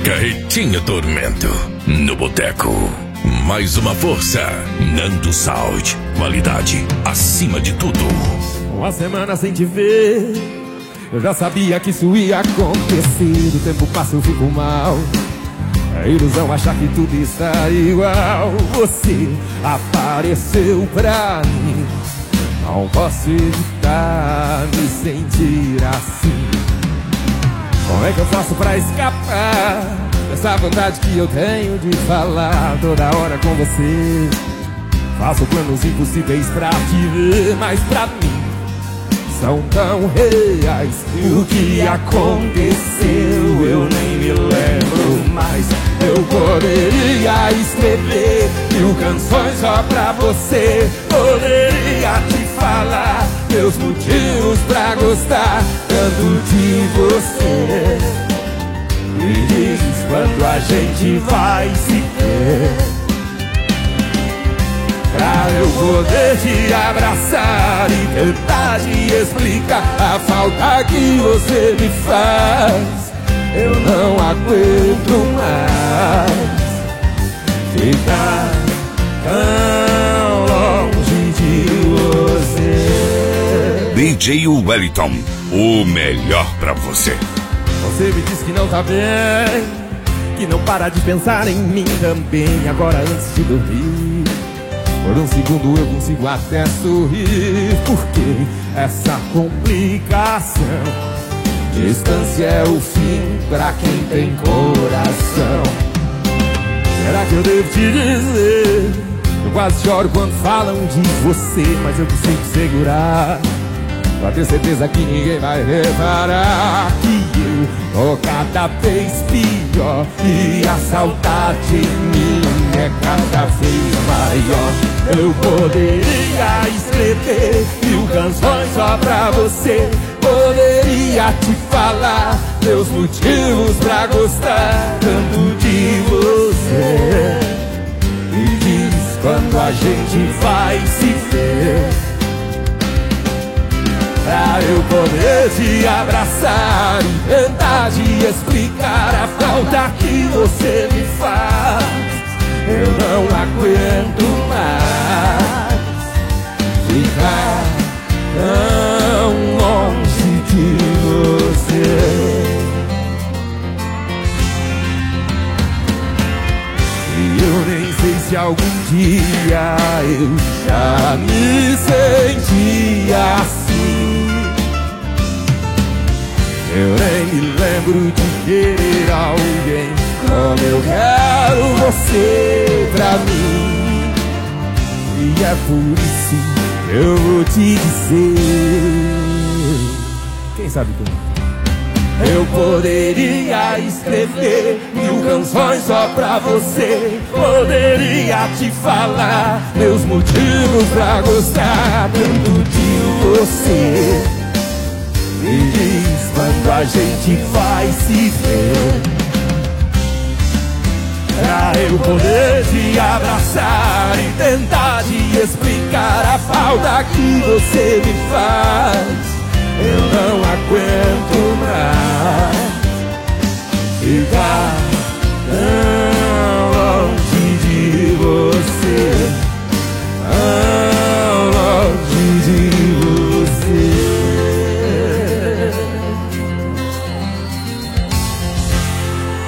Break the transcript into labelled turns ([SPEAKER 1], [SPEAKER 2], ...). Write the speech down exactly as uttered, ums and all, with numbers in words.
[SPEAKER 1] Carretinha Tormento, no boteco. Mais uma força. Nando Sound. Qualidade acima de tudo.
[SPEAKER 2] Uma semana sem te ver, eu já sabia que isso ia acontecer. O tempo passa, eu fico mal. É ilusão achar que tudo está igual. Você apareceu pra mim. Não posso evitar me sentir assim. Como é que eu faço pra escapar dessa vontade que eu tenho de falar toda hora com você? Faço planos impossíveis pra te ver, mas pra mim são tão reais. O que aconteceu eu nem me lembro mais. Eu poderia escrever mil canções só pra você. Poderia te falar meus motivos pra gostar tanto de você. Me diz quando a gente vai se ver, pra eu poder te abraçar e tentar te explicar a falta que você me faz. Eu não aguento mais ficar tão longe de você.
[SPEAKER 1] D J Wellington, o melhor pra você.
[SPEAKER 2] Você me diz que não tá bem, que não para de pensar em mim também. Agora antes de dormir, por um segundo eu consigo até sorrir. Porque essa complicação, distância é o fim pra quem tem coração. Será que eu devo te dizer? Eu quase choro quando falam de você, mas eu consigo segurar, pra ter certeza que ninguém vai reparar que eu tô cada vez pior e a saudade em mim é cada vez maior. Eu poderia escrever mil canções só pra você. Poderia te falar meus motivos pra gostar tanto de você. Me diz quando a gente vai se ver, pra eu poder te abraçar e tentar te explicar a falta que você me faz. Eu não aguento mais ficar tão longe de você. E eu nem sei se algum dia eu já me senti assim. Eu nem me lembro de querer alguém como eu quero você pra mim. E é por isso que eu vou te dizer, quem sabe como? Eu poderia escrever mil canções só pra você. Poderia te falar meus motivos pra gostar tanto de você. Me diz quando a gente vai se ver, pra eu poder te abraçar e tentar te explicar a falta que você me faz. Eu não aguento mais